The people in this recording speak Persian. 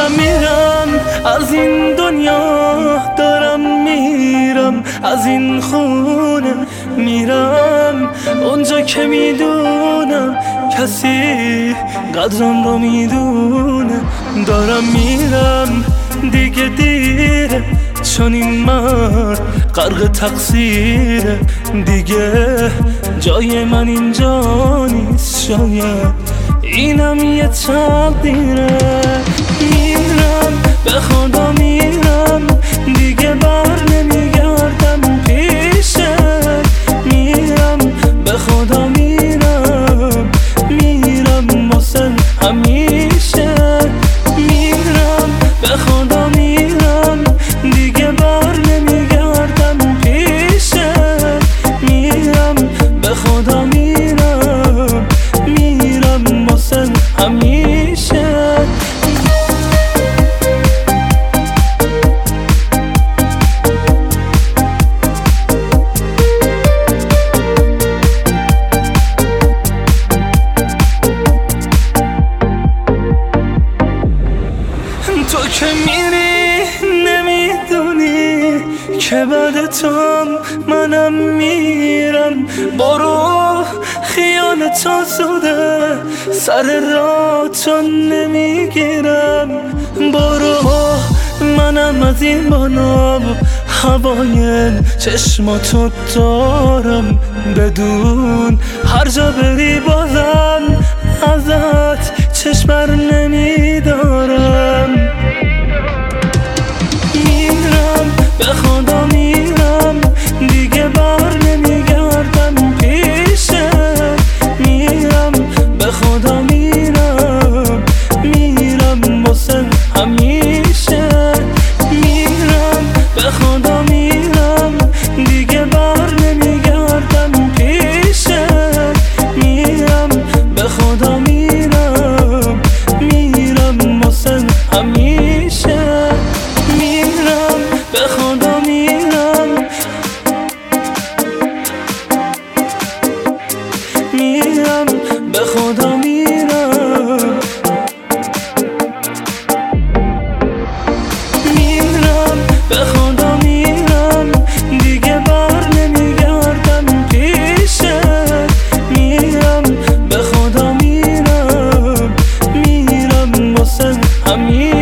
دارم میرم از این دنیا، دارم میرم از این خونه، میرم اونجا که میدونم کسی قدرم رو میدونه. دارم میرم دیگه دیره، چون این مرد غرق تقصیره، دیگه جای من اینجا نیست، شاید اینم یه تقدیره. میرم به خدا میرم، دیگه بر نمیگردم پیشت. میرم به خدا میرم، میرم واسه همیشه. میرم به خدا میرم، دیگه بر نمیگردم پیشت. میرم به خدا میرم، میرم واسه همیشه. تو که میری نمیدونی که بعد تو منم میرم. برو خیالت آسوده، سر راه تو نمیگیرم. برو منم از این بالا هوای چشماتو دارم، بدون هر جا بری بازم ازت چشم بر نمیدارم. میرم به خدا میرم، دیگه بر نمیگردم پیشت. میرم به خدا میرم، میرم واسه همیشه. میرم به خدا میرم، دیگه بر نمیگردم پیشت. میرم به خدا میرم، میرم واسه همیشه. میرم به خدا میرم، میرم به خدا میرم. میرم به خدا میرم، دیگه بر نمیگردم پیشت. میرم به خدا میرم، میرم واسه همیشه.